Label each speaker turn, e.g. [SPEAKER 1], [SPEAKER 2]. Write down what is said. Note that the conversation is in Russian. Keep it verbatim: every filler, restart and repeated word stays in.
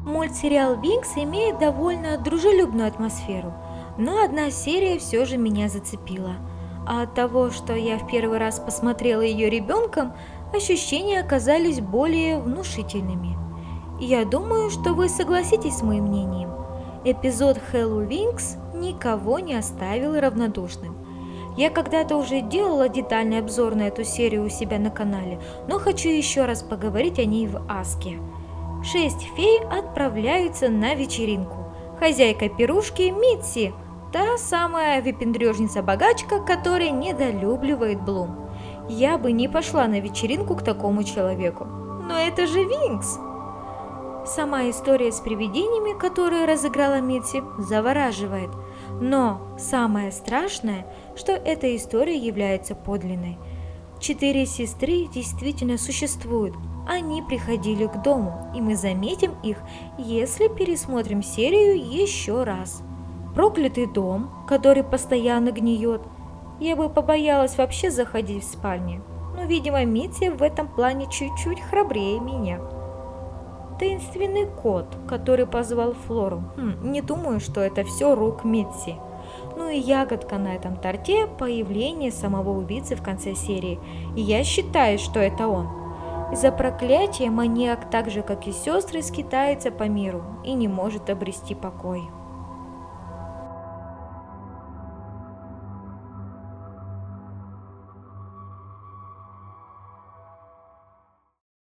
[SPEAKER 1] Мультсериал «Винкс» имеет довольно дружелюбную атмосферу, но одна серия все же меня зацепила. А от того, что я в первый раз посмотрела ее ребенком, ощущения оказались более внушительными. И я думаю, что вы согласитесь с моим мнением. Эпизод «Хэллоу Винкс» никого не оставил равнодушным. Я когда-то уже делала детальный обзор на эту серию у себя на канале, но хочу еще раз поговорить о ней в Аске. Шесть фей отправляются на вечеринку. Хозяйка пирушки Митси, та самая выпендрежница-богачка, которая недолюбливает Блум. Я бы не пошла на вечеринку к такому человеку. Но это же Винкс! Сама история с привидениями, которую разыграла Митси, завораживает. Но самое страшное, что эта история является подлинной. Четыре сестры действительно существуют. Они приходили к дому, и мы заметим их, если пересмотрим серию еще раз. Проклятый дом, который постоянно гниет. Я бы побоялась вообще заходить в спальню, но, видимо, Митси в этом плане чуть-чуть храбрее меня. Таинственный кот, который позвал Флору. Хм, не думаю, что это все рук Митси. Ну и ягодка на этом торте – появление самого убийцы в конце серии. И я считаю, что это он. Из-за проклятия маньяк, так же как и сестры, скитается по миру и не может обрести покой.